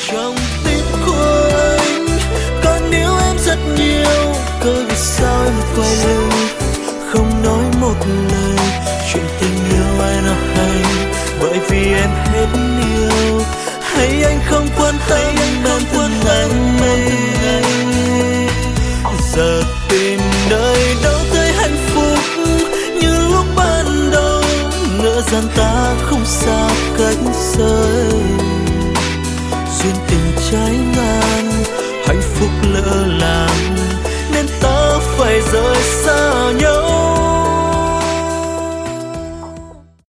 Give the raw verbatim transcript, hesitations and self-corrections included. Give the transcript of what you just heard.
trong tim của anh. Còn yêu em rất nhiều, cớ vì sao em quay lưng không nói một lời. Chuyện tình yêu ai nào hay, bởi vì em hết yêu. Hay anh không quan tâm bản thân anh. Giờ tìm nơi đâu thấy hạnh phúc như lúc ban đầu, ngỡ rằng ta không xa cách rời. Duyên tình trái ngang, hạnh phúc lỡ làng